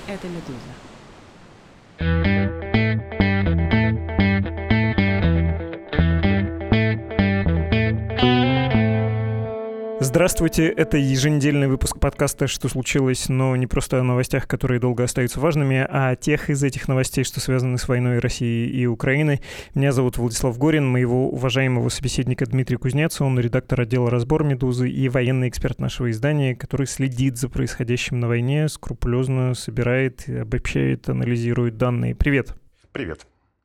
Это «Медуза». Здравствуйте, это еженедельный выпуск подкаста «Что случилось?», но не просто о новостях, которые долго остаются важными, а о тех из этих новостей, что связаны с войной России и Украины. Меня зовут Владислав Горин, моего уважаемого собеседника Дмитрий Кузнец, он редактор отдела «Разбор Медузы» и военный эксперт нашего издания, который следит за происходящим на войне, скрупулезно собирает, обобщает, анализирует данные. Привет. Привет.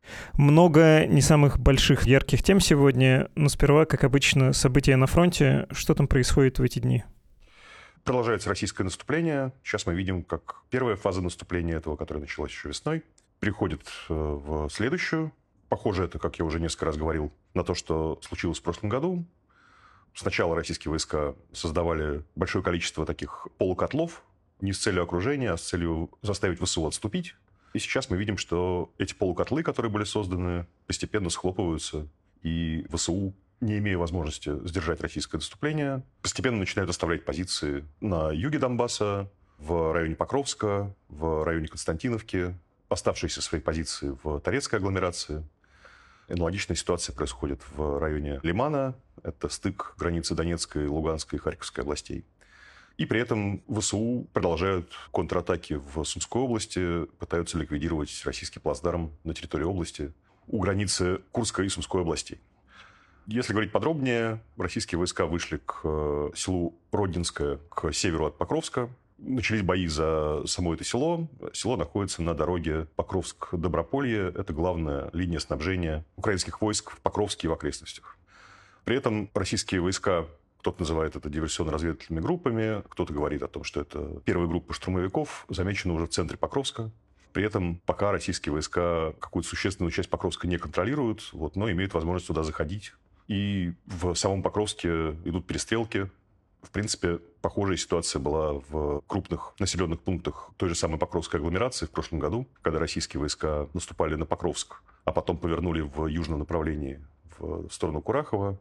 Много не самых больших ярких тем сегодня, но сперва, как обычно, события на фронте. Что там происходит в эти дни? Продолжается российское наступление. Сейчас мы видим, как первая фаза наступления этого, которая началась еще весной, переходит в следующую. Похоже это, как я уже несколько раз говорил, на то, что случилось в прошлом году. Сначала российские войска создавали большое количество таких полукотлов, не с целью окружения, а с целью заставить ВСУ отступить. И сейчас мы видим, что эти полукотлы, которые были созданы, постепенно схлопываются, и ВСУ, не имея возможности сдержать российское наступление, постепенно начинают оставлять позиции на юге Донбасса, в районе Покровска, в районе Константиновки, оставшиеся свои позиции в Торецкой агломерации. Аналогичная ситуация происходит в районе Лимана, это стык границы Донецкой, Луганской и Харьковской областей. И при этом ВСУ продолжают контратаки в Сумской области, пытаются ликвидировать российский плацдарм на территории области у границы Курской и Сумской областей. Если говорить подробнее, российские войска вышли к селу Роднинское, к северу от Покровска. Начались бои за само это село. Село находится на дороге Покровск-Доброполье. Это главная линия снабжения украинских войск в Покровске и в окрестностях. При этом российские войска... Кто-то называет это диверсионно-разведывательными группами, кто-то говорит о том, что это первая группа штурмовиков, замечена уже в центре Покровска. При этом пока российские войска какую-то существенную часть Покровска не контролируют, но имеют возможность туда заходить. И в самом Покровске идут перестрелки. В принципе, похожая ситуация была в крупных населенных пунктах той же самой Покровской агломерации в прошлом году, когда российские войска наступали на Покровск, а потом повернули в южном направлении в сторону Курахова.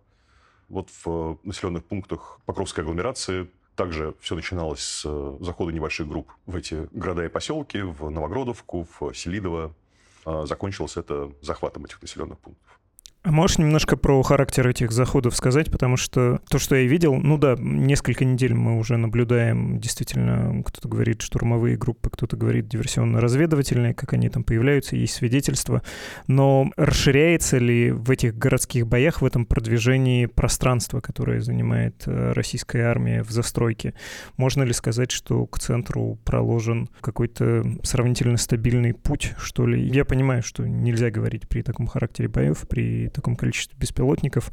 В населенных пунктах Покровской агломерации также все начиналось с захода небольших групп в эти города и поселки, в Новогродовку, в Селидово. Закончилось это захватом этих населенных пунктов. А можешь немножко про характер этих заходов сказать? Потому что то, что я видел, несколько недель мы уже наблюдаем, действительно, кто-то говорит штурмовые группы, кто-то говорит диверсионно-разведывательные, как они там появляются, есть свидетельства. Но расширяется ли в этих городских боях, в этом продвижении пространство, которое занимает российская армия в застройке? Можно ли сказать, что к центру проложен какой-то сравнительно стабильный путь, что ли? Я понимаю, что нельзя говорить при таком характере боев, при таком количестве беспилотников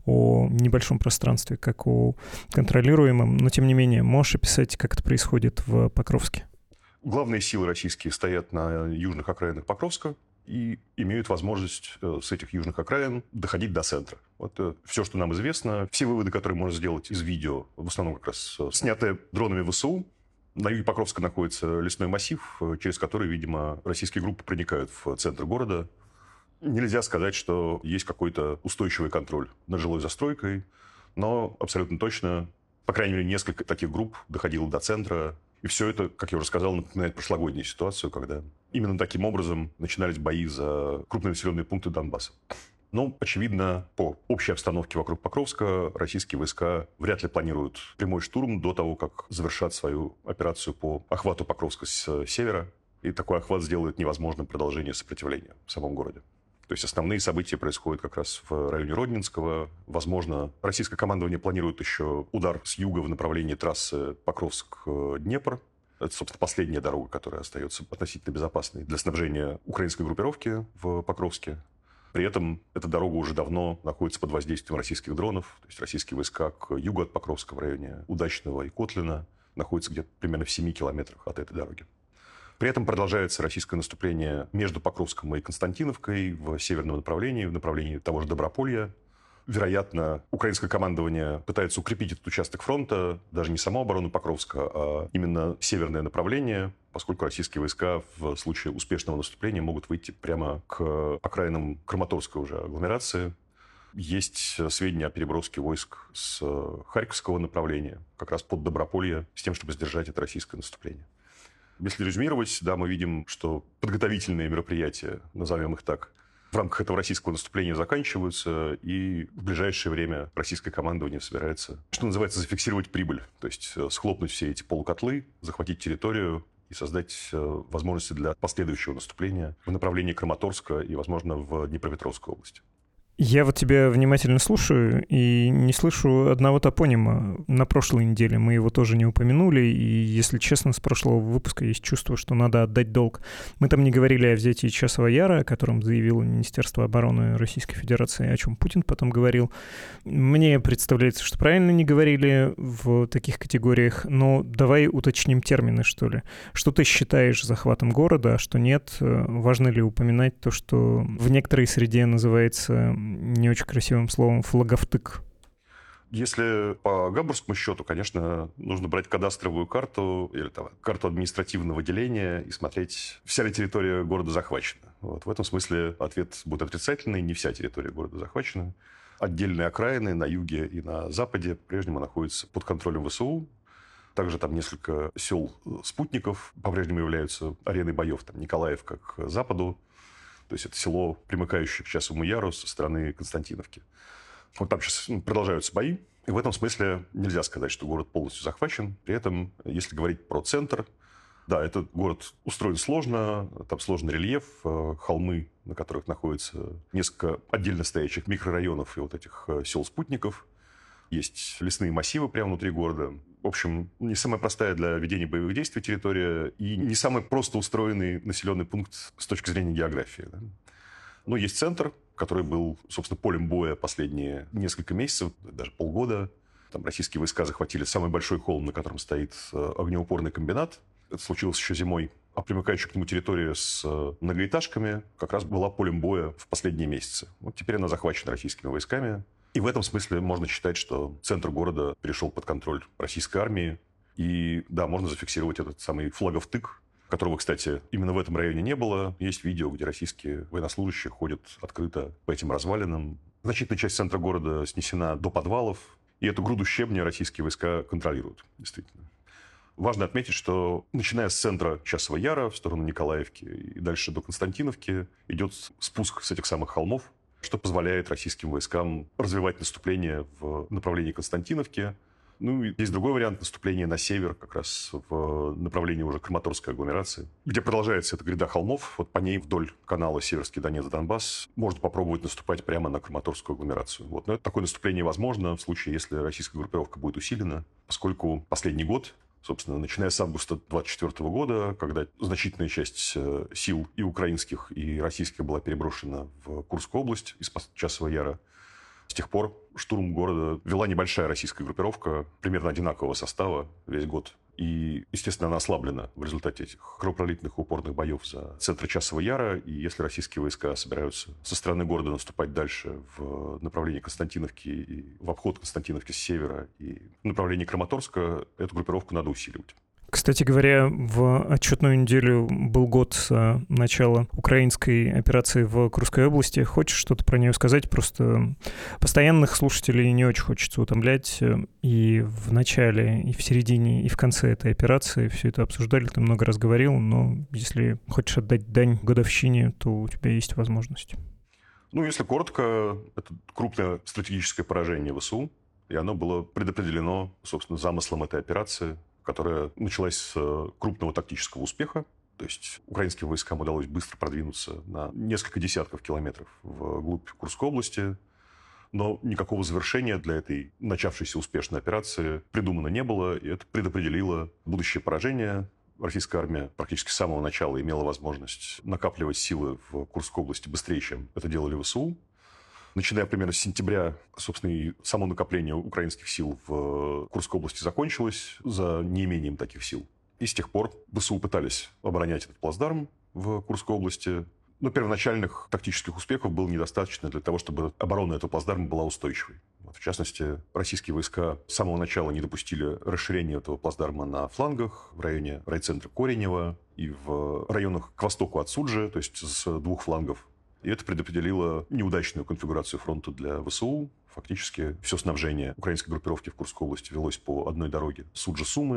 о небольшом пространстве, как о контролируемом, но тем не менее, можешь описать, как это происходит в Покровске? Главные силы российские стоят на южных окраинах Покровска и имеют возможность с этих южных окраин доходить до центра. Все, что нам известно, все выводы, которые можно сделать из видео, в основном как раз снятые дронами ВСУ. На юге Покровска находится лесной массив, через который, видимо, российские группы проникают в центр города. Нельзя сказать, что есть какой-то устойчивый контроль над жилой застройкой, но абсолютно точно, по крайней мере, несколько таких групп доходило до центра. И все это, как я уже сказал, напоминает прошлогоднюю ситуацию, когда именно таким образом начинались бои за крупные населенные пункты Донбасса. Но, очевидно, по общей обстановке вокруг Покровска российские войска вряд ли планируют прямой штурм до того, как завершат свою операцию по охвату Покровска с севера. И такой охват сделает невозможным продолжение сопротивления в самом городе. То есть основные события происходят как раз в районе Роднинского. Возможно, российское командование планирует еще удар с юга в направлении трассы Покровск-Днепр. Это, собственно, последняя дорога, которая остается относительно безопасной для снабжения украинской группировки в Покровске. При этом эта дорога уже давно находится под воздействием российских дронов. То есть российские войска к югу от Покровска в районе Удачного и Котлина находятся где-то примерно в 7 километрах от этой дороги. При этом продолжается российское наступление между Покровском и Константиновкой в северном направлении, в направлении того же Доброполья. Вероятно, украинское командование пытается укрепить этот участок фронта, даже не саму оборону Покровска, а именно северное направление, поскольку российские войска в случае успешного наступления могут выйти прямо к окраинам Краматорской уже агломерации. Есть сведения о переброске войск с Харьковского направления, как раз под Доброполье, с тем, чтобы сдержать это российское наступление. Если резюмировать, да, мы видим, что подготовительные мероприятия, назовем их так, в рамках этого российского наступления заканчиваются, и в ближайшее время российское командование собирается, что называется, зафиксировать прибыль, то есть схлопнуть все эти полукотлы, захватить территорию и создать возможности для последующего наступления в направлении Краматорска и, возможно, в Днепропетровской области. Я вот тебя внимательно слушаю и не слышу одного топонима. На прошлой неделе мы его тоже не упомянули, и, если честно, с прошлого выпуска есть чувство, что надо отдать долг. Мы там не говорили о взятии Часового Яра, о котором заявило Министерство обороны Российской Федерации, о чем Путин потом говорил. Мне представляется, что правильно не говорили в таких категориях, но давай уточним термины, что ли. Что ты считаешь захватом города, а что нет? Важно ли упоминать то, что в некоторой среде называется не очень красивым словом флаговтык? Если по гамбургскому счету, конечно, нужно брать кадастровую карту или там, карту административного деления и смотреть, вся ли территория города захвачена. Вот. В этом смысле ответ будет отрицательный, не вся территория города захвачена. Отдельные окраины на юге и на западе по-прежнему находятся под контролем ВСУ. Также там несколько сел-спутников по-прежнему являются ареной боев. Там Николаевка к западу. То есть это село, примыкающее к Часовому Яру со стороны Константиновки. Вот там сейчас продолжаются бои. И в этом смысле нельзя сказать, что город полностью захвачен. При этом, если говорить про центр, да, этот город устроен сложно. Там сложный рельеф, холмы, на которых находится несколько отдельно стоящих микрорайонов и вот этих сел-спутников. Есть лесные массивы прямо внутри города. В общем, не самая простая для ведения боевых действий территория и не самый просто устроенный населенный пункт с точки зрения географии. Да. Но есть центр, который был, собственно, полем боя последние несколько месяцев, даже полгода. Там российские войска захватили самый большой холм, на котором стоит огнеупорный комбинат. Это случилось еще зимой. А примыкающая к нему территория с многоэтажками как раз была полем боя в последние месяцы. Вот теперь она захвачена российскими войсками. И в этом смысле можно считать, что центр города перешел под контроль российской армии. И да, можно зафиксировать этот самый флаговтык, которого, кстати, именно в этом районе не было. Есть видео, где российские военнослужащие ходят открыто по этим развалинам. Значительная часть центра города снесена до подвалов. И эту груду щебня российские войска контролируют, действительно. Важно отметить, что начиная с центра Часового Яра в сторону Николаевки и дальше до Константиновки идет спуск с этих самых холмов, что позволяет российским войскам развивать наступление в направлении Константиновки. Ну, и есть другой вариант наступления на север, как раз в направлении уже Краматорской агломерации, где продолжается эта гряда холмов. Вот по ней вдоль канала Северский Донец-Донбасс можно попробовать наступать прямо на Краматорскую агломерацию. Вот. Но это такое наступление возможно в случае, если российская группировка будет усилена, поскольку последний год, собственно, начиная с августа 2024 года, когда значительная часть сил и украинских, и российских была переброшена в Курскую область из-под Часового Яра, с тех пор штурм города вела небольшая российская группировка, примерно одинакового состава весь год. И, естественно, она ослаблена в результате этих кровопролитных упорных боев за центр Часового Яра. И если российские войска собираются со стороны города наступать дальше в направлении Константиновки и в обход Константиновки с севера и в направлении Краматорска, эту группировку надо усиливать. Кстати говоря, в отчетную неделю был год с начала украинской операции в Курской области. Хочешь что-то про нее сказать? Просто постоянных слушателей не очень хочется утомлять. И в начале, и в середине, и в конце этой операции все это обсуждали, ты много раз говорил, но если хочешь отдать дань годовщине, то у тебя есть возможность. Ну, если коротко, это крупное стратегическое поражение ВСУ, и оно было предопределено, собственно, замыслом этой операции, которая началась с крупного тактического успеха. То есть украинским войскам удалось быстро продвинуться на несколько десятков километров вглубь Курской области. Но никакого завершения для этой начавшейся успешной операции придумано не было. И это предопределило будущее поражение. Российская армия практически с самого начала имела возможность накапливать силы в Курской области быстрее, чем это делали ВСУ. Начиная примерно с сентября, собственно, и само накопление украинских сил в Курской области закончилось за неимением таких сил. И с тех пор ВСУ пытались оборонять этот плацдарм в Курской области. Но первоначальных тактических успехов было недостаточно для того, чтобы оборона этого плацдарма была устойчивой. Вот, в частности, российские войска с самого начала не допустили расширения этого плацдарма на флангах, в районе райцентра Коренева и в районах к востоку от Суджи, то есть с двух флангов. И это предопределило неудачную конфигурацию фронта для ВСУ. Фактически все снабжение украинской группировки в Курской области велось по одной дороге Суджа-Сумы.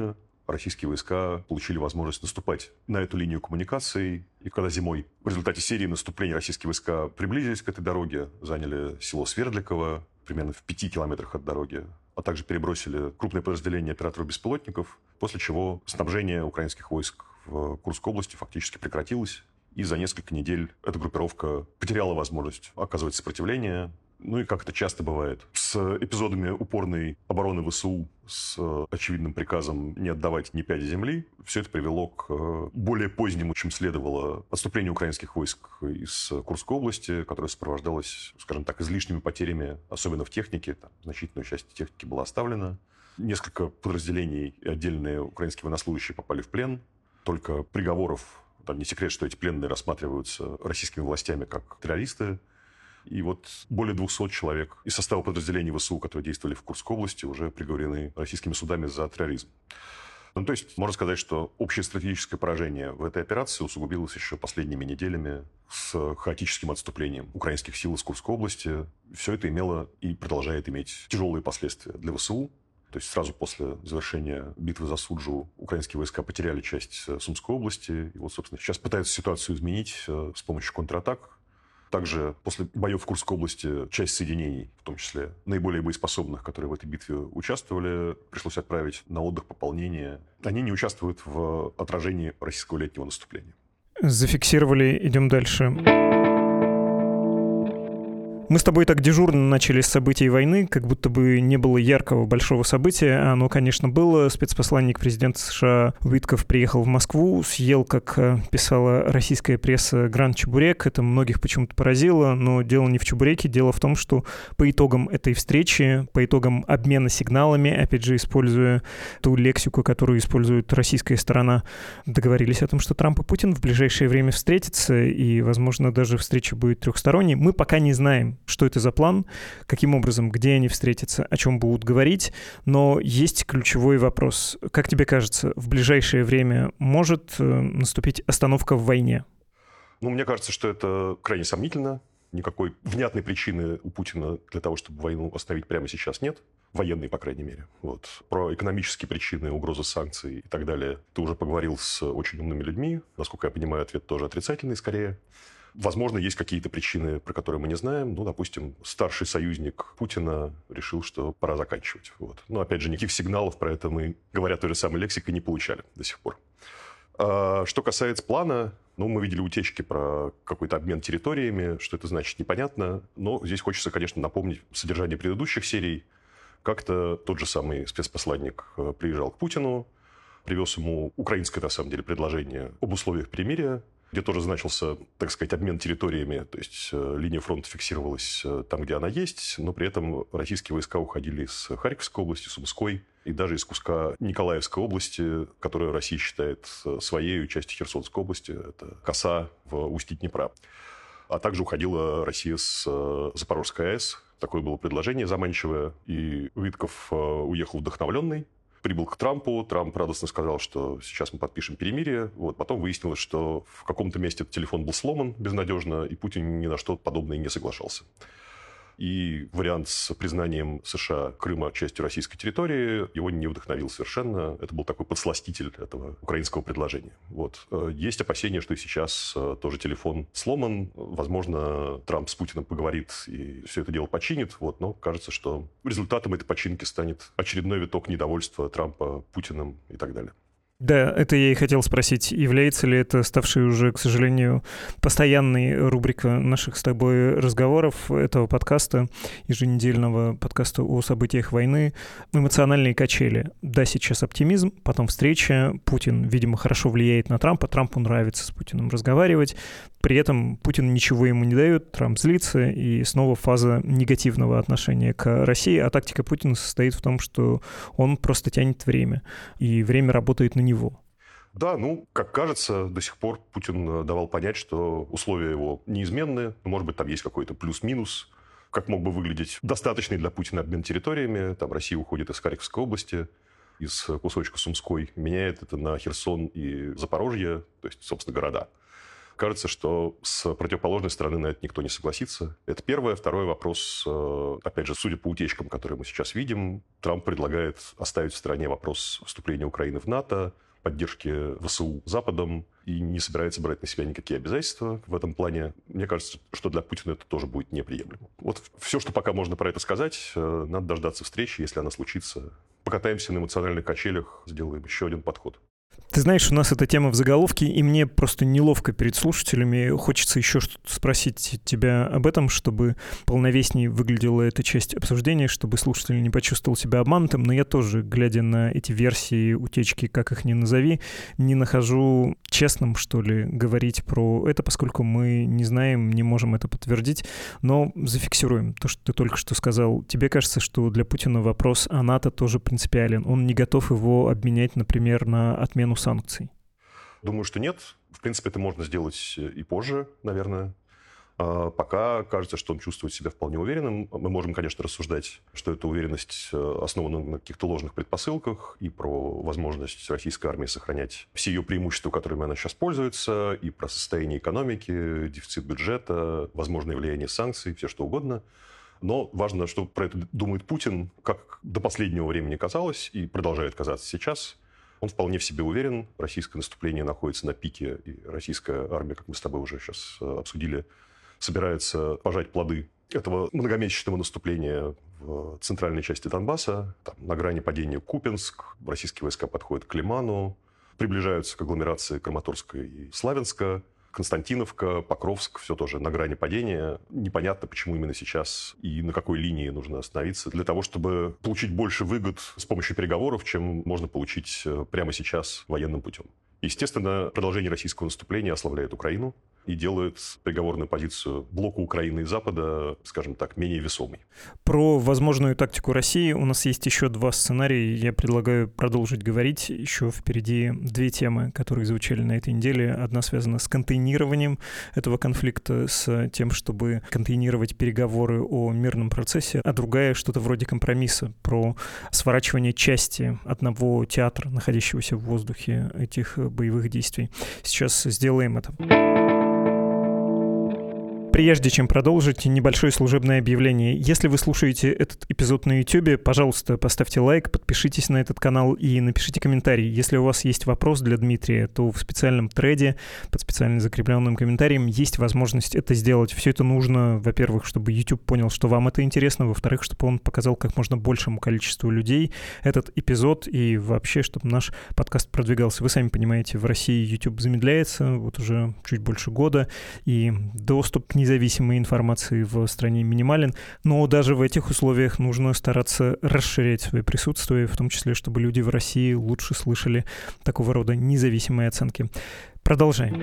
российские войска получили возможность наступать на эту линию коммуникаций. И когда зимой в результате серии наступлений российские войска приблизились к этой дороге, заняли село Свердликово, примерно в 5 километрах от дороги, а также перебросили крупное подразделение операторов-беспилотников, после чего снабжение украинских войск в Курской области фактически прекратилось. И за несколько недель эта группировка потеряла возможность оказывать сопротивление. Ну и как это часто бывает, с эпизодами упорной обороны ВСУ, с очевидным приказом не отдавать ни пяди земли, все это привело к более позднему, чем следовало, отступлению украинских войск из Курской области, которое сопровождалось, скажем так, излишними потерями, особенно в технике. Там значительная часть техники была оставлена. Несколько подразделений и отдельные украинские военнослужащие попали в плен. Только приговоров, там не секрет, что эти пленные рассматриваются российскими властями как террористы. И вот более 200 человек из состава подразделений ВСУ, которые действовали в Курской области, уже приговорены российскими судами за терроризм. Ну, то есть, можно сказать, что общее стратегическое поражение в этой операции усугубилось еще последними неделями с хаотическим отступлением украинских сил из Курской области. Все это имело и продолжает иметь тяжелые последствия для ВСУ. То есть сразу после завершения битвы за Суджу украинские войска потеряли часть Сумской области. И вот, собственно, сейчас пытаются ситуацию изменить с помощью контратак. Также после боев в Курской области часть соединений, в том числе наиболее боеспособных, которые в этой битве участвовали, пришлось отправить на отдых пополнение. Они не участвуют в отражении российского летнего наступления. Зафиксировали, идем дальше. Мы с тобой так дежурно начали с событий войны, как будто бы не было яркого большого события. Оно, конечно, было. Спецпосланник президента США Уитков приехал в Москву, съел, как писала российская пресса, гранд-чебурек. Это многих почему-то поразило, но дело не в чебуреке. Дело в том, что по итогам этой встречи, по итогам обмена сигналами, опять же, используя ту лексику, которую использует российская сторона, договорились о том, что Трамп и Путин в ближайшее время встретятся, и, возможно, даже встреча будет трехсторонней. Мы пока не знаем, что это за план, каким образом, где они встретятся, о чем будут говорить, но есть ключевой вопрос. Как тебе кажется, в ближайшее время может наступить остановка в войне? Ну, мне кажется, что это крайне сомнительно. Никакой внятной причины у Путина для того, чтобы войну остановить прямо сейчас, нет. Военной, по крайней мере. Вот. Про экономические причины, угрозы санкций и так далее ты уже поговорил с очень умными людьми. Насколько я понимаю, ответ тоже отрицательный скорее. Возможно, есть какие-то причины, про которые мы не знаем. Ну, допустим, старший союзник Путина решил, что пора заканчивать. Вот. Но, опять же, никаких сигналов про это мы, говоря той же самой лексикой, не получали до сих пор. Что касается плана, ну, мы видели утечки про какой-то обмен территориями. Что это значит, непонятно. Но здесь хочется, конечно, напомнить содержание предыдущих серий. Как-то тот же самый спецпосланник приезжал к Путину, привез ему украинское, на самом деле, предложение об условиях перемирия, где тоже значился, так сказать, обмен территориями. То есть линия фронта фиксировалась там, где она есть, но при этом российские войска уходили из Харьковской области, Сумской и даже из куска Николаевской области, которую Россия считает своей частью Херсонской области. Это коса в устье Днепра. А также уходила Россия с Запорожской АЭС. Такое было предложение заманчивое. И Уитков уехал вдохновленный. Прибыл к Трампу. Трамп радостно сказал, что сейчас мы подпишем перемирие. Вот. Потом выяснилось, что в каком-то месте этот телефон был сломан безнадежно, и Путин ни на что подобное не соглашался. И вариант с признанием США Крыма частью российской территории его не вдохновил совершенно. Это был такой подсластитель этого украинского предложения. Вот. Есть опасения, что и сейчас тоже телефон сломан. Возможно, Трамп с Путиным поговорит и все это дело починит. Вот. Но кажется, что результатом этой починки станет очередной виток недовольства Трампа Путиным и так далее. Да, это я и хотел спросить, является ли это ставшей уже, к сожалению, постоянной рубрика наших с тобой разговоров этого подкаста, еженедельного подкаста о событиях войны, эмоциональные качели. Да, сейчас оптимизм, потом встреча, Путин, видимо, хорошо влияет на Трампа, Трампу нравится с Путиным разговаривать, при этом Путин ничего ему не дает, Трамп злится, и снова фаза негативного отношения к России, а тактика Путина состоит в том, что он просто тянет время, и время работает на него. Да, ну, как кажется, до сих пор Путин давал понять, что условия его неизменны. Может быть, там есть какой-то плюс-минус, как мог бы выглядеть достаточный для Путина обмен территориями. Там Россия уходит из Харьковской области, из кусочка Сумской, меняет это на Херсон и Запорожье, то есть, собственно, города. Кажется, что с противоположной стороны на это никто не согласится. Это первое. Второй вопрос, опять же, судя по утечкам, которые мы сейчас видим, Трамп предлагает оставить в стороне вопрос вступления Украины в НАТО, поддержки ВСУ Западом, и не собирается брать на себя никакие обязательства в этом плане. Мне кажется, что для Путина это тоже будет неприемлемо. Вот все, что пока можно про это сказать. Надо дождаться встречи, если она случится. Покатаемся на эмоциональных качелях, сделаем еще один подход. Ты знаешь, у нас эта тема в заголовке, и мне просто неловко перед слушателями. Хочется еще что-то спросить тебя об этом, чтобы полновеснее выглядела эта часть обсуждения, чтобы слушатель не почувствовал себя обманутым. Но я тоже, глядя на эти версии, утечки, как их ни назови, не нахожу честным, что ли, говорить про это, поскольку мы не знаем, не можем это подтвердить. Но зафиксируем то, что ты только что сказал. Тебе кажется, что для Путина вопрос о НАТО тоже принципиален? Он не готов его обменять, например, на отмену санкций? Думаю, что нет. В принципе, это можно сделать и позже, наверное. Пока кажется, что он чувствует себя вполне уверенным. Мы можем, конечно, рассуждать, что эта уверенность основана на каких-то ложных предпосылках и про возможность российской армии сохранять все ее преимущества, которыми она сейчас пользуется, и про состояние экономики, дефицит бюджета, возможное влияние санкций, все что угодно. Но важно, что про это думает Путин, как до последнего времени казалось и продолжает казаться сейчас. Он вполне в себе уверен. Российское наступление находится на пике, и российская армия, как мы с тобой уже сейчас обсудили, собирается пожать плоды этого многомесячного наступления в центральной части Донбасса. Там, на грани падения Купянск, российские войска подходят к Лиману, приближаются к агломерации Краматорска и Славянска. Константиновка, Покровск, все тоже на грани падения. Непонятно, почему именно сейчас и на какой линии нужно остановиться для того, чтобы получить больше выгод с помощью переговоров, чем можно получить прямо сейчас военным путем. Естественно, продолжение российского наступления ослабляет Украину и делает переговорную позицию блока Украины и Запада, скажем так, менее весомой. Про возможную тактику России у нас есть еще два сценария. Я предлагаю продолжить говорить. Еще впереди две темы, которые звучали на этой неделе. Одна связана с контейнированием этого конфликта, с тем, чтобы контейнировать переговоры о мирном процессе, а другая что-то вроде компромисса про сворачивание части одного театра, находящегося в воздухе этих боевых действий. Сейчас сделаем это. Прежде чем продолжить, небольшое служебное объявление. Если вы слушаете этот эпизод на YouTube, пожалуйста, поставьте лайк, подпишитесь на этот канал и напишите комментарий. Если у вас есть вопрос для Дмитрия, то в специальном треде под специально закрепленным комментарием есть возможность это сделать. Все это нужно, во-первых, чтобы YouTube понял, что вам это интересно, во-вторых, чтобы он показал как можно большему количеству людей этот эпизод и вообще, чтобы наш подкаст продвигался. Вы сами понимаете, в России YouTube замедляется вот уже чуть больше года, и доступ к независимой информации в стране минимален, но даже в этих условиях нужно стараться расширять свое присутствие, в том числе, чтобы люди в России лучше слышали такого рода независимые оценки. Продолжаем.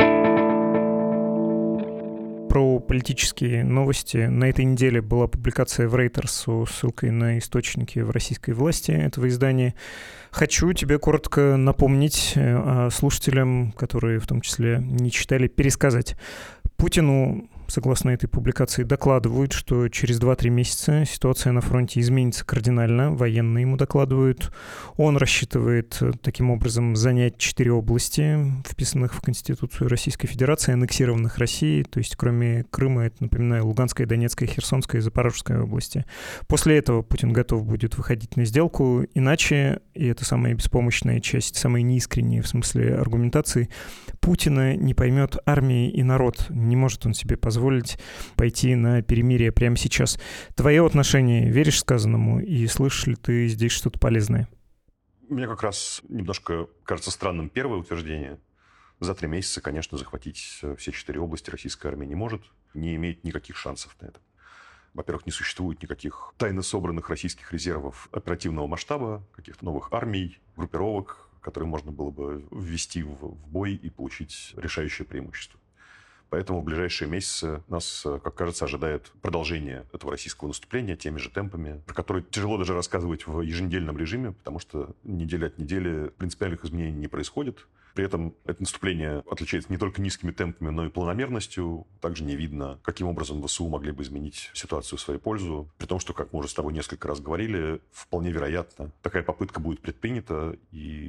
Про политические новости. На этой неделе была публикация в Reuters с ссылкой на источники в российской власти этого издания. Хочу тебе коротко напомнить, а слушателям, которые в том числе не читали, пересказать. Путину, согласно этой публикации, докладывают, что через 2-3 месяца ситуация на фронте изменится кардинально. Военные ему докладывают. Он рассчитывает таким образом занять 4 области, вписанных в Конституцию Российской Федерации, аннексированных Россией, то есть кроме Крыма, это, напоминаю, Луганская, Донецкая, Херсонская и Запорожская области. После этого Путин готов будет выходить на сделку, иначе, и это самая беспомощная часть, самая неискренняя в смысле аргументации, Путина не поймет армия и народ. Не может он себе позволить пойти на перемирие прямо сейчас. Твое отношение, веришь сказанному, и слышишь ли ты здесь что-то полезное? Мне как раз немножко кажется странным первое утверждение. За 3 месяца, конечно, захватить все 4 области российская армия не может, не имеет никаких шансов на это. Во-первых, не существует никаких тайно собранных российских резервов оперативного масштаба, каких-то новых армий, группировок, которые можно было бы ввести в бой и получить решающее преимущество. Поэтому в ближайшие месяцы нас, как кажется, ожидает продолжение этого российского наступления теми же темпами, про которые тяжело даже рассказывать в еженедельном режиме, потому что неделя от недели принципиальных изменений не происходит. При этом это наступление отличается не только низкими темпами, но и планомерностью. Также не видно, каким образом ВСУ могли бы изменить ситуацию в свою пользу. При том, что, как мы уже с тобой несколько раз говорили, вполне вероятно, такая попытка будет предпринята, и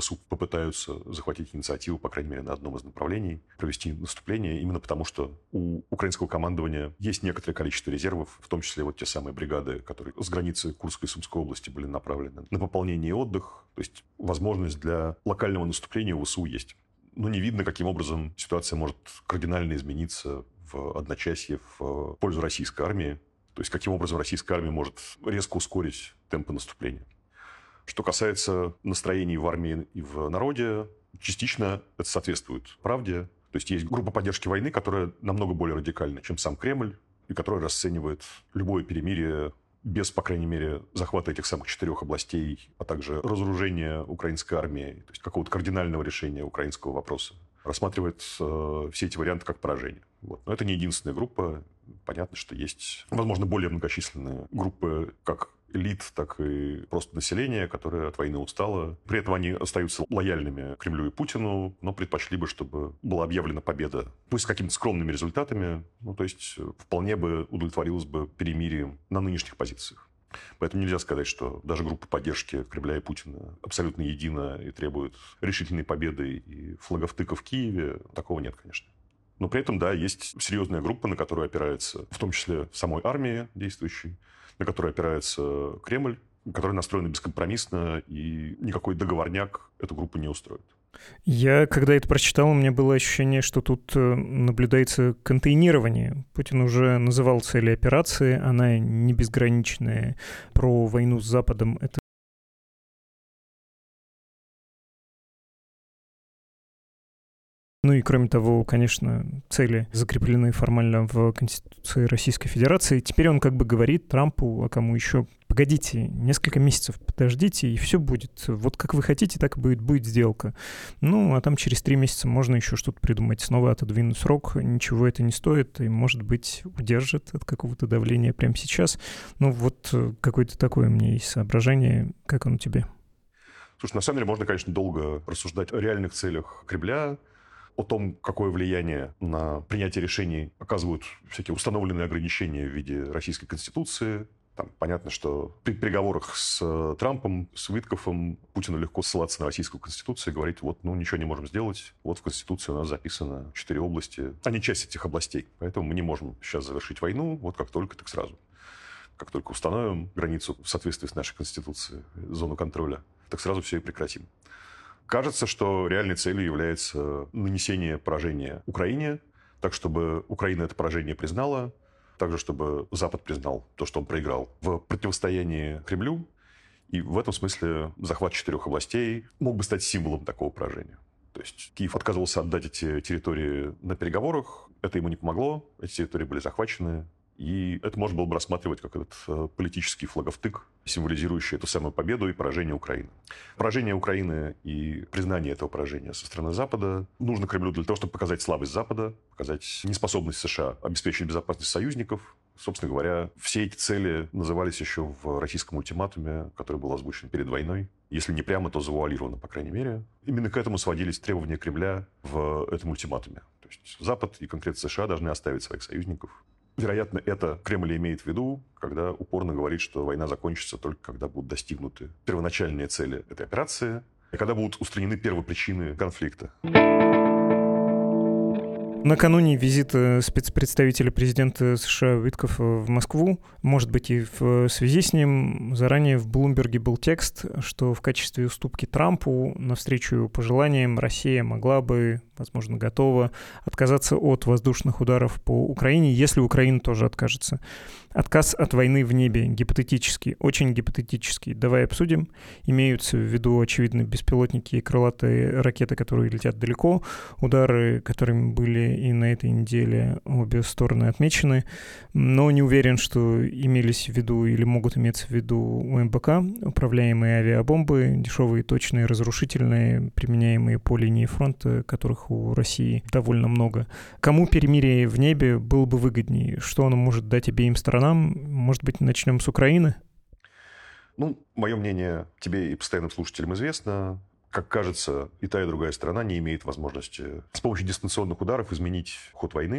ВСУ попытаются захватить инициативу, по крайней мере, на одном из направлений, провести наступление, именно потому что у украинского командования есть некоторое количество резервов, в том числе вот те самые бригады, которые с границы Курской и Сумской области были направлены на пополнение и отдых. То есть возможность для локального наступления у ВСУ есть. Но не видно, каким образом ситуация может кардинально измениться в одночасье в пользу российской армии. То есть каким образом российская армия может резко ускорить темпы наступления. Что касается настроений в армии и в народе, частично это соответствует правде. То есть есть группа поддержки войны, которая намного более радикальна, чем сам Кремль, и которая расценивает любое перемирие без, по крайней мере, захвата этих самых 4 областей, а также разоружения украинской армии, то есть какого-то кардинального решения украинского вопроса, рассматривает все эти варианты как поражение. Вот. Но это не единственная группа. Понятно, что есть, возможно, более многочисленные группы как элит, так и просто населения, которые от войны устало. При этом они остаются лояльными Кремлю и Путину, но предпочли бы, чтобы была объявлена победа. Пусть с какими-то скромными результатами, то есть вполне бы удовлетворилось бы перемирием на нынешних позициях. Поэтому нельзя сказать, что даже группа поддержки Кремля и Путина абсолютно едина и требует решительной победы и флаговтыка в Киеве. Такого нет, конечно. Но при этом, да, есть серьезная группа, на которую опирается, в том числе самой армии действующей, на которую опирается Кремль, который настроен бескомпромиссно, и никакой договорняк эту группу не устроит. Я, когда это прочитал, у меня было ощущение, что тут наблюдается контейнирование. Путин уже называл цели операции, она не безграничная. Про войну с Западом это ну и кроме того, конечно, цели закреплены формально в Конституции Российской Федерации. Теперь он как бы говорит Трампу, а кому еще: погодите, несколько месяцев подождите, и все будет. Вот как вы хотите, так и будет сделка. Ну, а там через 3 месяца можно еще что-то придумать, снова отодвинуть срок. Ничего это не стоит, и, может быть, удержит от какого-то давления прямо сейчас. Ну, вот какое-то такое у меня есть соображение. Как оно тебе? Слушай, на самом деле можно, конечно, долго рассуждать о реальных целях Кремля, о том, какое влияние на принятие решений оказывают всякие установленные ограничения в виде Российской Конституции. Там понятно, что при переговорах с Трампом, с Виткофом Путину легко ссылаться на Российскую Конституцию и говорить: вот, ничего не можем сделать, вот в Конституции у нас записано 4 области, а не часть этих областей. Поэтому мы не можем сейчас завершить войну, вот как только, так сразу. Как только установим границу в соответствии с нашей Конституцией, зону контроля, так сразу все и прекратим. Кажется, что реальной целью является нанесение поражения Украине, так, чтобы Украина это поражение признала, также, чтобы Запад признал то, что он проиграл в противостоянии Кремлю. И в этом смысле захват 4 областей мог бы стать символом такого поражения. То есть Киев отказывался отдать эти территории на переговорах, это ему не помогло, эти территории были захвачены. И это можно было бы рассматривать как этот политический флаговтык, символизирующий эту самую победу и поражение Украины. Поражение Украины и признание этого поражения со стороны Запада нужно Кремлю для того, чтобы показать слабость Запада, показать неспособность США обеспечить безопасность союзников. Собственно говоря, все эти цели назывались еще в российском ультиматуме, который был озвучен перед войной. Если не прямо, то завуалированно, по крайней мере. Именно к этому сводились требования Кремля в этом ультиматуме. То есть Запад и конкретно США должны оставить своих союзников. Вероятно, это Кремль имеет в виду, когда упорно говорит, что война закончится только когда будут достигнуты первоначальные цели этой операции, и когда будут устранены первопричины конфликта. Накануне визита спецпредставителя президента США Виткофа в Москву, может быть, и в связи с ним, заранее в Блумберге был текст, что в качестве уступки Трампу навстречу его пожеланиям Россия могла бы, возможно, готова отказаться от воздушных ударов по Украине, если Украина тоже откажется. Отказ от войны в небе гипотетический, очень гипотетический. Давай обсудим. Имеются в виду, очевидно, беспилотники и крылатые ракеты, которые летят далеко, удары, которыми были и на этой неделе обе стороны отмечены, но не уверен, что имелись в виду или могут иметься в виду УМБК, управляемые авиабомбы, дешевые, точные, разрушительные, применяемые по линии фронта, которых у России довольно много. Кому перемирие в небе было бы выгоднее? Что оно может дать обеим сторонам? Может быть, начнем с Украины? Мое мнение тебе и постоянным слушателям известно. Как кажется, и та, и другая сторона не имеет возможности с помощью дистанционных ударов изменить ход войны.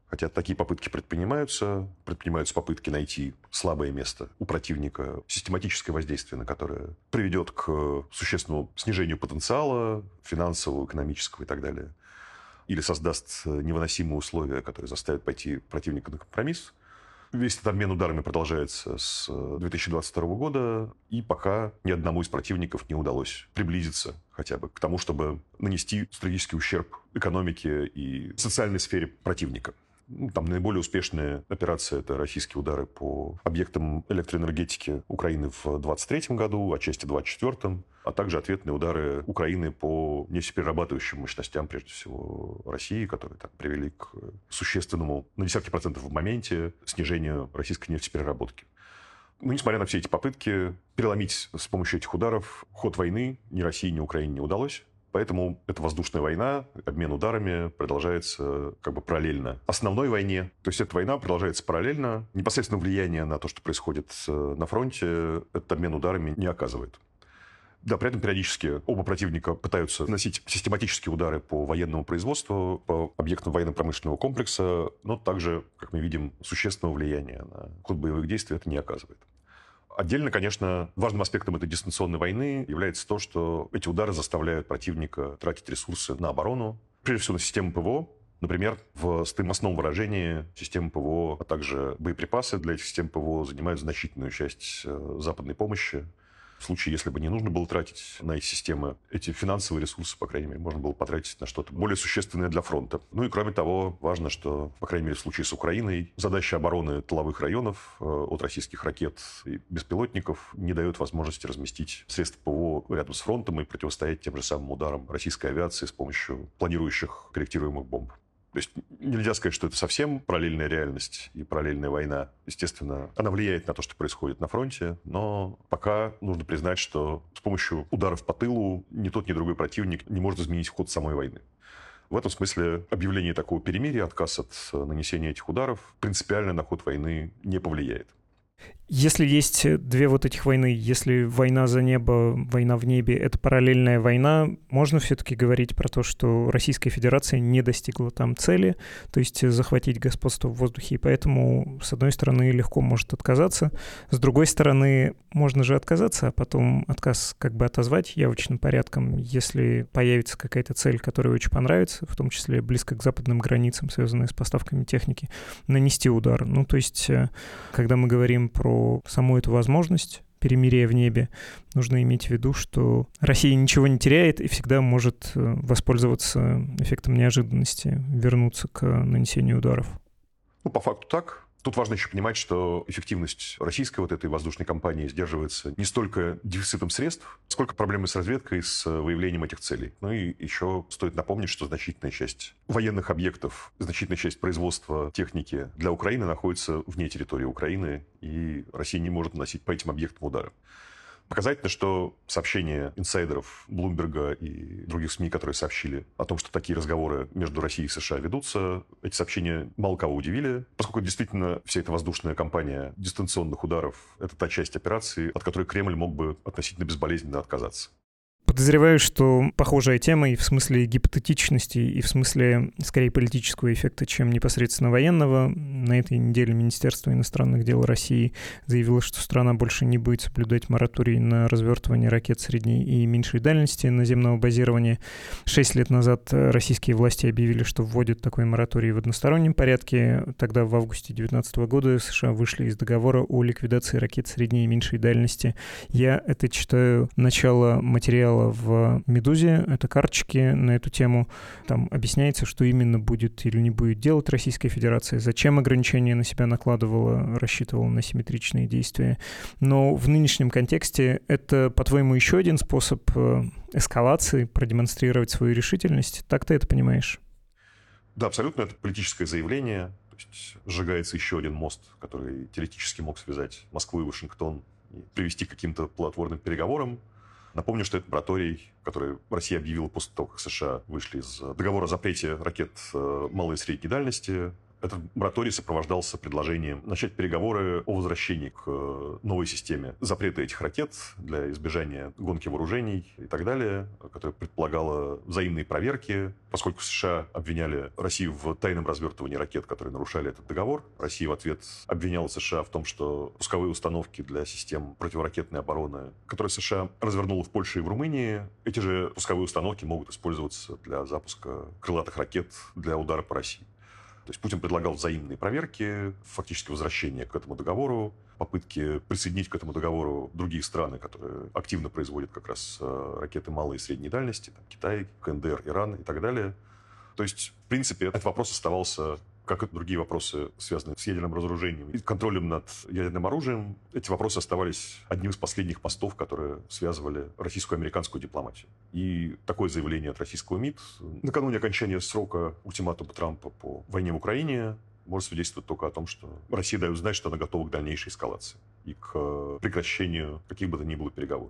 Хотя такие попытки предпринимаются попытки найти слабое место у противника, систематическое воздействие на которое приведет к существенному снижению потенциала финансового, экономического и так далее. Или создаст невыносимые условия, которые заставят пойти противника на компромисс. Весь этот обмен ударами продолжается с 2022 года, и пока ни одному из противников не удалось приблизиться хотя бы к тому, чтобы нанести стратегический ущерб экономике и социальной сфере противника. Там наиболее успешная операция – это российские удары по объектам электроэнергетики Украины в 2023 году, отчасти в 2024, а также ответные удары Украины по нефтеперерабатывающим мощностям, прежде всего России, которые так привели к существенному, на десятки процентов в моменте, снижению российской нефтепереработки. Но, несмотря на все эти попытки, переломить с помощью этих ударов ход войны ни России, ни Украине не удалось. Поэтому эта воздушная война, обмен ударами продолжается как бы параллельно основной войне. То есть эта война продолжается параллельно. Непосредственно влияние на то, что происходит на фронте, этот обмен ударами не оказывает. Да, при этом периодически оба противника пытаются наносить систематические удары по военному производству, по объектам военно-промышленного комплекса, но также, как мы видим, существенного влияния на ход боевых действий это не оказывает. Отдельно, конечно, важным аспектом этой дистанционной войны является то, что эти удары заставляют противника тратить ресурсы на оборону, прежде всего на систему ПВО. Например, в стоимостном выражении системы ПВО, а также боеприпасы для этих систем ПВО занимают значительную часть западной помощи. В случае, если бы не нужно было тратить на эти системы, эти финансовые ресурсы, по крайней мере, можно было потратить на что-то более существенное для фронта. Ну и кроме того, важно, что, по крайней мере, в случае с Украиной, задача обороны тыловых районов от российских ракет и беспилотников не дает возможности разместить средства ПВО рядом с фронтом и противостоять тем же самым ударам российской авиации с помощью планирующих корректируемых бомб. То есть нельзя сказать, что это совсем параллельная реальность и параллельная война. Естественно, она влияет на то, что происходит на фронте, но пока нужно признать, что с помощью ударов по тылу ни тот, ни другой противник не может изменить ход самой войны. В этом смысле объявление такого перемирия, отказ от нанесения этих ударов принципиально на ход войны не повлияет. Если есть две вот этих войны, если война за небо, война в небе — это параллельная война, можно все-таки говорить про то, что Российская Федерация не достигла там цели, то есть захватить господство в воздухе, и поэтому, с одной стороны, легко может отказаться, с другой стороны, можно же отказаться, а потом отказ как бы отозвать явочным порядком, если появится какая-то цель, которая очень понравится, в том числе близко к западным границам, связанная с поставками техники, нанести удар. Ну, то есть, когда мы говорим про саму эту возможность перемирия в небе, нужно иметь в виду, что Россия ничего не теряет и всегда может воспользоваться эффектом неожиданности, вернуться к нанесению ударов. Ну, по факту так. Тут важно еще понимать, что эффективность российской вот этой воздушной кампании сдерживается не столько дефицитом средств, сколько проблемой с разведкой, с выявлением этих целей. Ну и еще стоит напомнить, что значительная часть военных объектов, значительная часть производства техники для Украины находится вне территории Украины, и Россия не может наносить по этим объектам удары. Показательно, что сообщения инсайдеров Блумберга и других СМИ, которые сообщили о том, что такие разговоры между Россией и США ведутся, эти сообщения мало кого удивили, поскольку действительно вся эта воздушная кампания дистанционных ударов – это та часть операции, от которой Кремль мог бы относительно безболезненно отказаться. Подозреваю, что похожая тема и в смысле гипотетичности, и в смысле, скорее, политического эффекта, чем непосредственно военного. На этой неделе Министерство иностранных дел России заявило, что страна больше не будет соблюдать мораторий на развертывание ракет средней и меньшей дальности наземного базирования. 6 лет назад российские власти объявили, что вводят такой мораторий в одностороннем порядке. Тогда в августе 2019 года США вышли из договора о ликвидации ракет средней и меньшей дальности. Я это читаю начало материала в «Медузе», это карточки на эту тему. Там объясняется, что именно будет или не будет делать Российская Федерация, зачем ограничения на себя накладывала, рассчитывала на симметричные действия. Но в нынешнем контексте это, по-твоему, еще один способ эскалации, продемонстрировать свою решительность? Так ты это понимаешь? Да, абсолютно. Это политическое заявление. То есть сжигается еще один мост, который теоретически мог связать Москву и Вашингтон и привести к каким-то плодотворным переговорам. Напомню, что это мораторий, который Россия объявила после того, как США вышли из договора о запрете ракет малой и средней дальности. Этот мораторий сопровождался предложением начать переговоры о возвращении к новой системе запрета этих ракет для избежания гонки вооружений и так далее, которая предполагала взаимные проверки, поскольку США обвиняли Россию в тайном развертывании ракет, которые нарушали этот договор. Россия в ответ обвиняла США в том, что пусковые установки для систем противоракетной обороны, которые США развернула в Польше и в Румынии, эти же пусковые установки могут использоваться для запуска крылатых ракет для удара по России. То есть Путин предлагал взаимные проверки, фактически возвращение к этому договору, попытки присоединить к этому договору другие страны, которые активно производят как раз ракеты малой и средней дальности, там, Китай, КНДР, Иран и так далее. То есть, в принципе, этот вопрос оставался, как и другие вопросы, связанные с ядерным разоружением и контролем над ядерным оружием. Эти вопросы оставались одним из последних мостов, которые связывали российскую и американскую дипломатию. И такое заявление от российского МИД накануне окончания срока ультиматума Трампа по войне в Украине может свидетельствовать только о том, что Россия дает знать, что она готова к дальнейшей эскалации и к прекращению каких бы то ни было переговоров.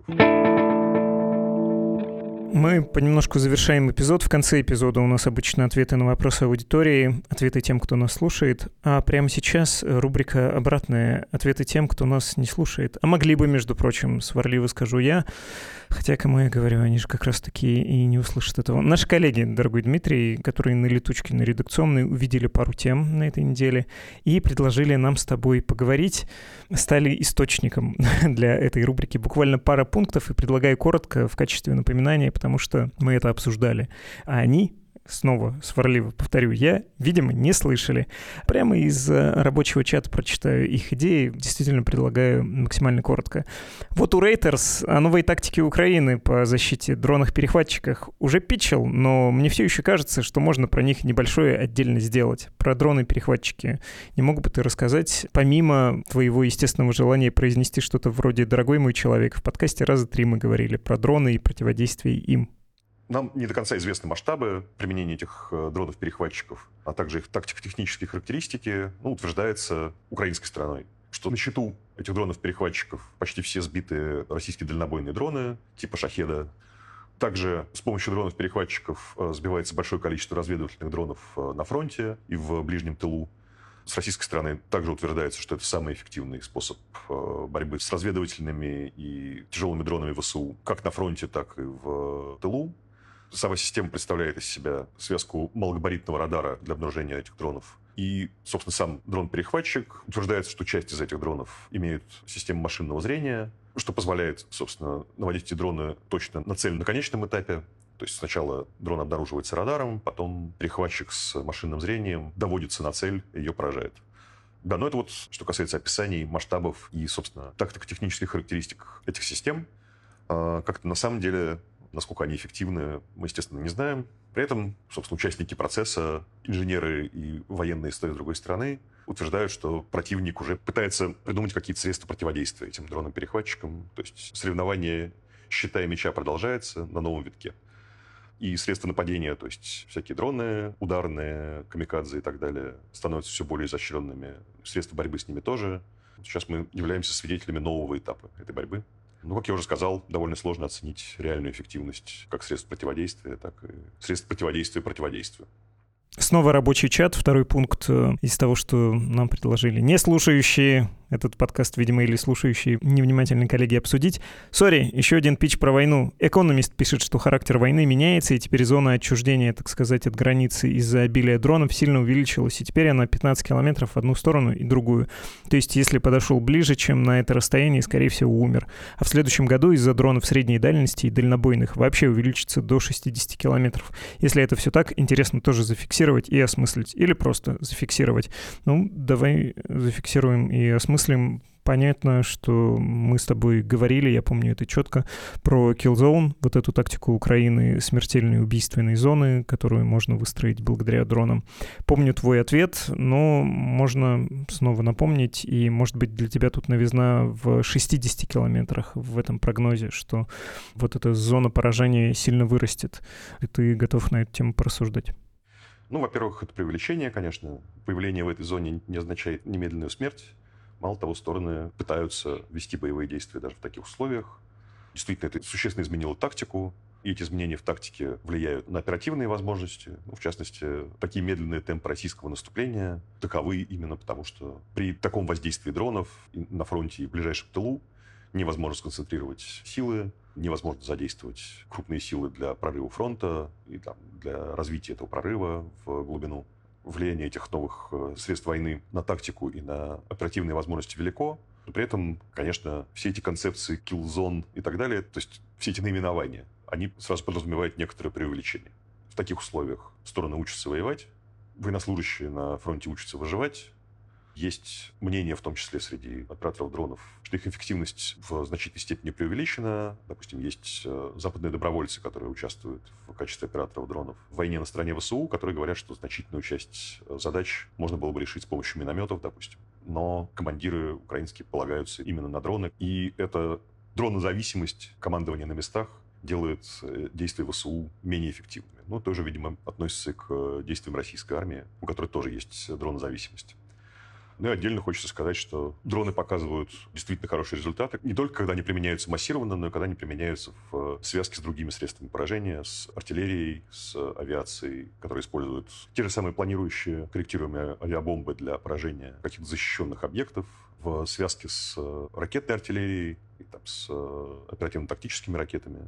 Мы понемножку завершаем эпизод. В конце эпизода у нас обычно ответы на вопросы аудитории, ответы тем, кто нас слушает. А прямо сейчас рубрика обратная, ответы тем, кто нас не слушает. А могли бы, между прочим, сварливо скажу я. Хотя, кому я говорю, они же как раз-таки и не услышат этого. Наши коллеги, дорогой Дмитрий, которые на летучке, на редакционной, увидели пару тем на этой неделе и предложили нам с тобой поговорить, стали источником для этой рубрики. Буквально пара пунктов, и предлагаю коротко в качестве напоминания, потому что мы это обсуждали. А они, снова сварливо повторю я, видимо, не слышали. Прямо из рабочего чата прочитаю их идеи. Действительно предлагаю максимально коротко. Вот у Reuters о новой тактике Украины по защите дронов-перехватчиках уже питчил, но мне все еще кажется, что можно про них небольшое отдельно сделать. Про дроны-перехватчики. Не мог бы ты рассказать, помимо твоего естественного желания произнести что-то вроде «Дорогой мой человек», в подкасте раза 3 мы говорили про дроны и противодействие им. Нам не до конца известны масштабы применения этих дронов-перехватчиков, а также их тактико-технические характеристики. Утверждается украинской стороной, что на счету этих дронов-перехватчиков почти все сбитые российские дальнобойные дроны типа «Шахеда». Также с помощью дронов-перехватчиков сбивается большое количество разведывательных дронов на фронте и в ближнем тылу. С российской стороны также утверждается, что это самый эффективный способ борьбы с разведывательными и тяжелыми дронами ВСУ как на фронте, так и в тылу. Сама система представляет из себя связку малогабаритного радара для обнаружения этих дронов. И, собственно, сам дрон-перехватчик утверждается, что часть из этих дронов имеют систему машинного зрения, что позволяет, собственно, наводить эти дроны точно на цель на конечном этапе. То есть сначала дрон обнаруживается радаром, потом перехватчик с машинным зрением доводится на цель и ее поражает. Да, но это вот что касается описаний, масштабов и, собственно, тактико-технических характеристик этих систем. Как-то на самом деле, насколько они эффективны, мы, естественно, не знаем. При этом, собственно, участники процесса, инженеры и военные с той и с другой стороны утверждают, что противник уже пытается придумать какие-то средства противодействия этим дронам-перехватчикам. То есть соревнование щита и меча продолжается на новом витке. И средства нападения, то есть всякие дроны, ударные, камикадзе и так далее, становятся все более изощренными. Средства борьбы с ними тоже. Сейчас мы являемся свидетелями нового этапа этой борьбы. Ну, как я уже сказал, довольно сложно оценить реальную эффективность как средств противодействия, так и средств противодействия противодействию. Снова рабочий чат, второй пункт из того, что нам предложили не слушающие этот подкаст, видимо, или слушающие невнимательные коллеги обсудить. Сори, еще один питч про войну. Экономист пишет, что характер войны меняется, и теперь зона отчуждения, так сказать, от границы из-за обилия дронов сильно увеличилась, и теперь она 15 километров в одну сторону и другую. То есть, если подошел ближе, чем на это расстояние, скорее всего, умер. А в следующем году из-за дронов средней дальности и дальнобойных вообще увеличится до 60 километров. Если это все так, интересно тоже зафиксировать и осмыслить. Или просто зафиксировать. Ну, давай зафиксируем и осмыслим. Понятно, что мы с тобой говорили, я помню это четко, про Killzone, вот эту тактику Украины смертельной убийственной зоны, которую можно выстроить благодаря дронам. Помню твой ответ, но можно снова напомнить, и, может быть, для тебя тут новизна в 60 километрах в этом прогнозе, что вот эта зона поражения сильно вырастет, и ты готов на эту тему порассуждать. Ну, во-первых, это преувеличение, конечно. Появление в этой зоне не означает немедленную смерть. Мало того, стороны пытаются вести боевые действия даже в таких условиях. Действительно, это существенно изменило тактику, и эти изменения в тактике влияют на оперативные возможности. В частности, такие медленные темпы российского наступления таковы именно потому, что при таком воздействии дронов на фронте и в ближайшем тылу невозможно сконцентрировать силы, невозможно задействовать крупные силы для прорыва фронта и для развития этого прорыва в глубину. Влияние этих новых средств войны на тактику и на оперативные возможности велико. Но при этом, конечно, все эти концепции kill zone и так далее, то есть все эти наименования, они сразу подразумевают некоторое преувеличение. В таких условиях стороны учатся воевать, военнослужащие на фронте учатся выживать. Есть мнение, в том числе среди операторов дронов, что их эффективность в значительной степени преувеличена. Допустим, есть западные добровольцы, которые участвуют в качестве операторов дронов в войне на стороне ВСУ, которые говорят, что значительную часть задач можно было бы решить с помощью минометов, допустим. Но командиры украинские полагаются именно на дроны. И эта дронозависимость командования на местах делает действия ВСУ менее эффективными. Ну, тоже, видимо, относится к действиям российской армии, у которой тоже есть дронозависимость. Ну и отдельно хочется сказать, что дроны показывают действительно хорошие результаты. Не только когда они применяются массированно, но и когда они применяются в связке с другими средствами поражения, с артиллерией, с авиацией, которые используют те же самые планирующие, корректируемые авиабомбы для поражения каких-то защищенных объектов, в связке с ракетной артиллерией, и с оперативно-тактическими ракетами.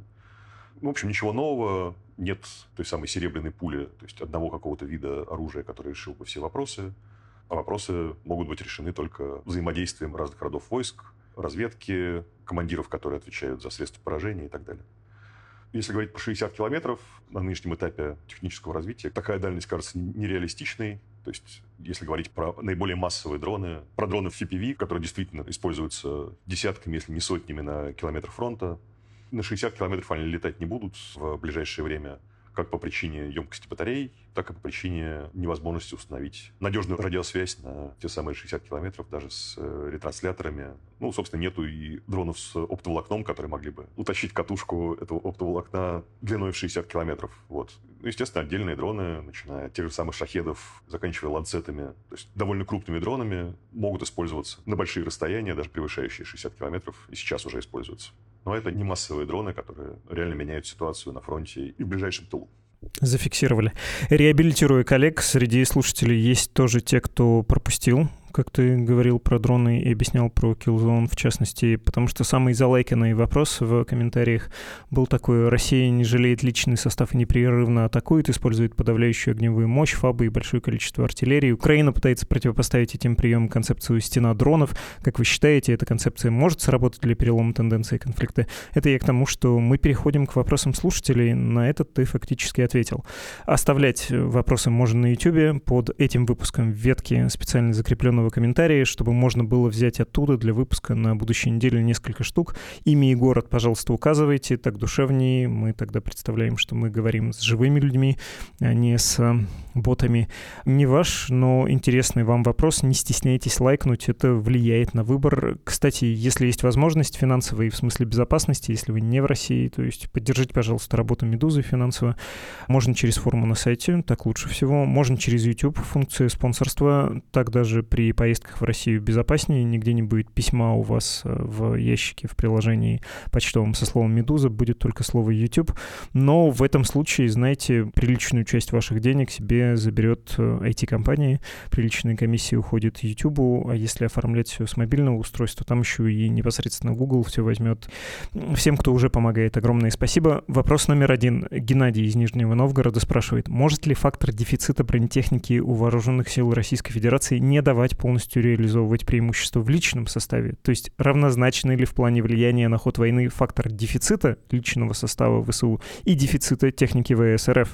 В общем, ничего нового. Нет той самой серебряной пули, то есть одного какого-то вида оружия, который решил бы все вопросы. А вопросы могут быть решены только взаимодействием разных родов войск, разведки, командиров, которые отвечают за средства поражения и так далее. Если говорить про 60 километров на нынешнем этапе технического развития, такая дальность кажется нереалистичной. То есть, если говорить про наиболее массовые дроны, про дроны FPV, которые действительно используются десятками, если не сотнями на километр фронта, на 60 километров они летать не будут в ближайшее время, как по причине емкости батарей, так и по причине невозможности установить надежную радиосвязь на те самые 60 километров, даже с ретрансляторами. Ну, собственно, нету и дронов с оптоволокном, которые могли бы утащить катушку этого оптоволокна длиной в 60 километров. Вот. Ну, естественно, отдельные дроны, начиная от тех же самых шахедов, заканчивая ланцетами, то есть довольно крупными дронами, могут использоваться на большие расстояния, даже превышающие 60 километров, и сейчас уже используются. Но это не массовые дроны, которые реально меняют ситуацию на фронте и в ближайшем тылу. Зафиксировали. Реабилитируя коллег, среди слушателей есть тоже те, кто пропустил, как ты говорил про дроны и объяснял про Killzone в частности, потому что самый залайканный вопрос в комментариях был такой: Россия не жалеет личный состав и непрерывно атакует, использует подавляющую огневую мощь, фабы и большое количество артиллерии. Украина пытается противопоставить этим приемам концепцию «стена дронов». Как вы считаете, эта концепция может сработать для перелома тенденции конфликта? Это я к тому, что мы переходим к вопросам слушателей. На этот ты фактически ответил. Оставлять вопросы можно на YouTube под этим выпуском в ветке специально закрепленного комментарии, чтобы можно было взять оттуда для выпуска на будущей неделе несколько штук. Имя и город, пожалуйста, указывайте, так душевнее. Мы тогда представляем, что мы говорим с живыми людьми, а не с ботами. Не ваш, но интересный вам вопрос. Не стесняйтесь лайкнуть, это влияет на выбор. Кстати, если есть возможность финансовая, в смысле безопасности, если вы не в России, то есть поддержите, пожалуйста, работу «Медузы» финансово. Можно через форму на сайте, так лучше всего. Можно через YouTube, функцию спонсорства. Так даже при поездках в Россию безопаснее. Нигде не будет письма у вас в ящике в приложении почтовом со словом «Медуза», будет только слово YouTube. Но в этом случае, знаете, приличную часть ваших денег себе заберет IT-компания, приличная комиссия уходит YouTube, а если оформлять все с мобильного устройства, там еще и непосредственно Google все возьмет. Всем, кто уже помогает, огромное спасибо. Вопрос номер 1. Геннадий из Нижнего Новгорода спрашивает: может ли фактор дефицита бронетехники у вооруженных сил Российской Федерации не давать полностью реализовывать преимущества в личном составе? То есть равнозначны ли в плане влияния на ход войны фактор дефицита личного состава ВСУ и дефицита техники ВС РФ?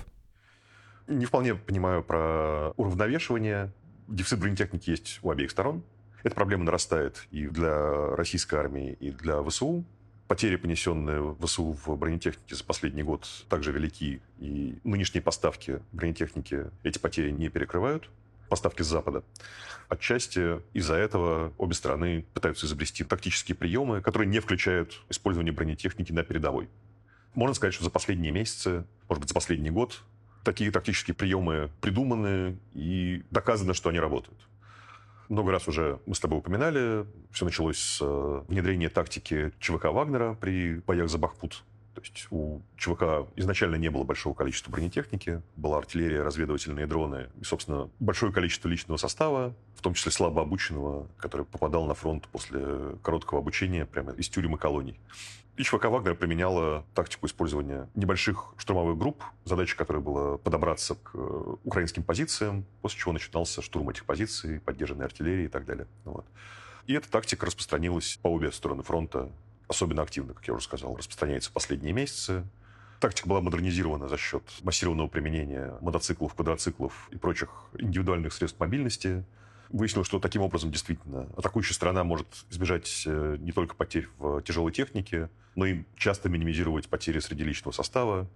Не вполне понимаю про уравновешивание. Дефицит бронетехники есть у обеих сторон. Эта проблема нарастает и для российской армии, и для ВСУ. Потери, понесенные ВСУ в бронетехнике за последний год, также велики. И нынешние поставки бронетехники эти потери не перекрывают. Поставки с Запада. Отчасти из-за этого обе стороны пытаются изобрести тактические приемы, которые не включают использование бронетехники на передовой. Можно сказать, что за последние месяцы, может быть, за последний год, такие тактические приемы придуманы и доказано, что они работают. Много раз уже мы с тобой упоминали. Все началось с внедрения тактики ЧВК Вагнера при боях за Бахмут. То есть у ЧВК изначально не было большого количества бронетехники, была артиллерия, разведывательные дроны и, собственно, большое количество личного состава, в том числе слабо обученного, который попадал на фронт после короткого обучения прямо из тюрем и колоний. И ЧВК Вагнера применяла тактику использования небольших штурмовых групп, задача которой была подобраться к украинским позициям, после чего начинался штурм этих позиций, поддержанной артиллерии и так далее. Вот. И эта тактика распространилась по обе стороны фронта. Особенно активно, как я уже сказал, распространяется в последние месяцы. Тактика была модернизирована за счет массированного применения мотоциклов, квадроциклов и прочих индивидуальных средств мобильности. Выяснилось, что таким образом действительно атакующая сторона может избежать не только потерь в тяжелой технике, но и часто минимизировать потери среди личного состава.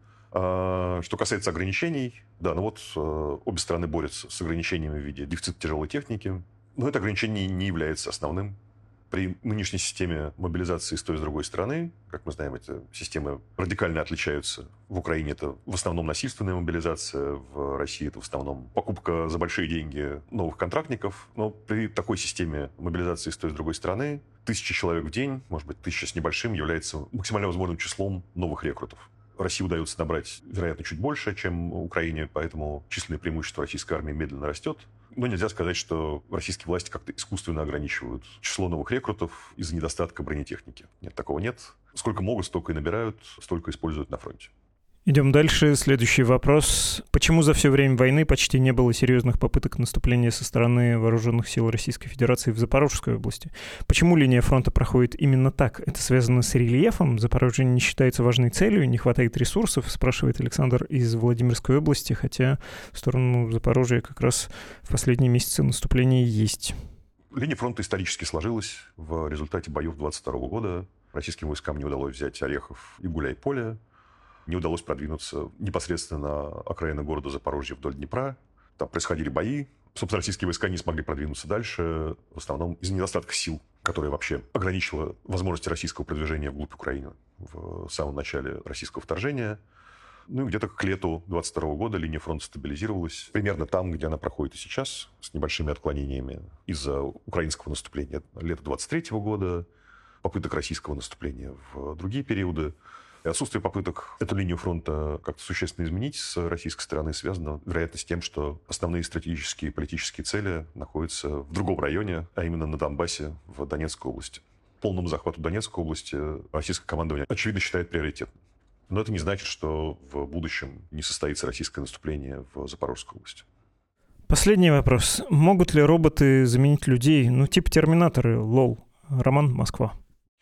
Что касается ограничений, да, ну вот обе стороны борются с ограничениями в виде дефицита тяжелой техники, но это ограничение не является основным. При нынешней системе мобилизации с той и с другой стороны, как мы знаем, эти системы радикально отличаются. В Украине это в основном насильственная мобилизация, в России это в основном покупка за большие деньги новых контрактников. Но при такой системе мобилизации с той и с другой стороны 1000 человек в день, может быть, 1000 с небольшим, является максимально возможным числом новых рекрутов. России удается набрать, вероятно, чуть больше, чем Украине, поэтому численное преимущество российской армии медленно растет. Но нельзя сказать, что российские власти как-то искусственно ограничивают число новых рекрутов из-за недостатка бронетехники. Нет, такого нет. Сколько могут, столько и набирают, столько используют на фронте. Идем дальше. Следующий вопрос. Почему за все время войны почти не было серьезных попыток наступления со стороны вооруженных сил Российской Федерации в Запорожской области? Почему линия фронта проходит именно так? Это связано с рельефом? Запорожье не считается важной целью? Не хватает ресурсов? Спрашивает Александр из Владимирской области, хотя в сторону Запорожья как раз в последние месяцы наступления есть. Линия фронта исторически сложилась в результате боев 22 года. Российским войскам не удалось взять Орехов и Гуляй-Поле. Не удалось продвинуться непосредственно на окраины города Запорожье вдоль Днепра. Там происходили бои. Собственно, российские войска не смогли продвинуться дальше, в основном из-за недостатка сил, которое вообще ограничило возможности российского продвижения вглубь Украины в самом начале российского вторжения. Ну и где-то к лету 22 года линия фронта стабилизировалась. Примерно там, где она проходит и сейчас, с небольшими отклонениями из-за украинского наступления лета 23 года, попыток российского наступления в другие периоды. И отсутствие попыток эту линию фронта как-то существенно изменить с российской стороны связано, вероятно, с тем, что основные стратегические и политические цели находятся в другом районе, а именно на Донбассе, в Донецкой области. Полному захвату Донецкой области российское командование, очевидно, считает приоритетным. Но это не значит, что в будущем не состоится российское наступление в Запорожской области. Последний вопрос. Могут ли роботы заменить людей? Ну, типа терминаторы, лол. Роман, Москва.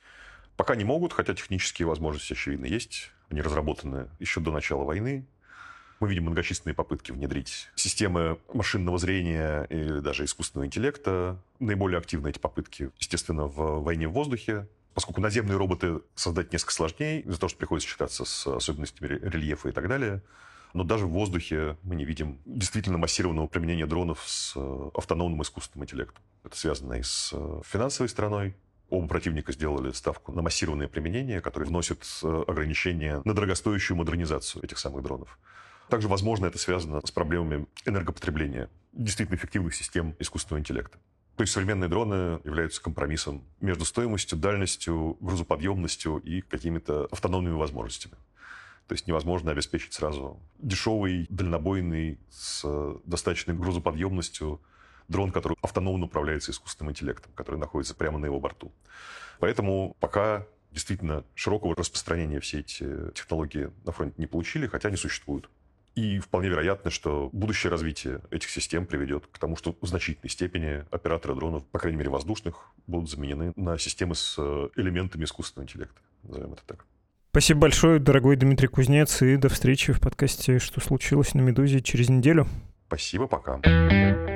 Пока не могут, хотя технические возможности, очевидно, есть. Они разработаны еще до начала войны. Мы видим многочисленные попытки внедрить системы машинного зрения или даже искусственного интеллекта. Наиболее активны эти попытки, естественно, в войне в воздухе, поскольку наземные роботы создать несколько сложнее, из-за того, что приходится считаться с особенностями рельефа и так далее. Но даже в воздухе мы не видим действительно массированного применения дронов с автономным искусственным интеллектом. Это связано и с финансовой стороной. Оба противника сделали ставку на массированное применение, которое вносит ограничения на дорогостоящую модернизацию этих самых дронов. Также, возможно, это связано с проблемами энергопотребления действительно эффективных систем искусственного интеллекта. То есть современные дроны являются компромиссом между стоимостью, дальностью, грузоподъемностью и какими-то автономными возможностями. То есть невозможно обеспечить сразу дешевый, дальнобойный, с достаточной грузоподъемностью дрон, который автономно управляется искусственным интеллектом, который находится прямо на его борту. Поэтому пока действительно широкого распространения все эти технологии на фронте не получили, хотя они существуют. И вполне вероятно, что будущее развитие этих систем приведет к тому, что в значительной степени операторы дронов, по крайней мере воздушных, будут заменены на системы с элементами искусственного интеллекта. Назовем это так. Спасибо большое, дорогой Дмитрий Кузнец, и до встречи в подкасте «Что случилось» на «Медузе» через неделю. Спасибо, пока.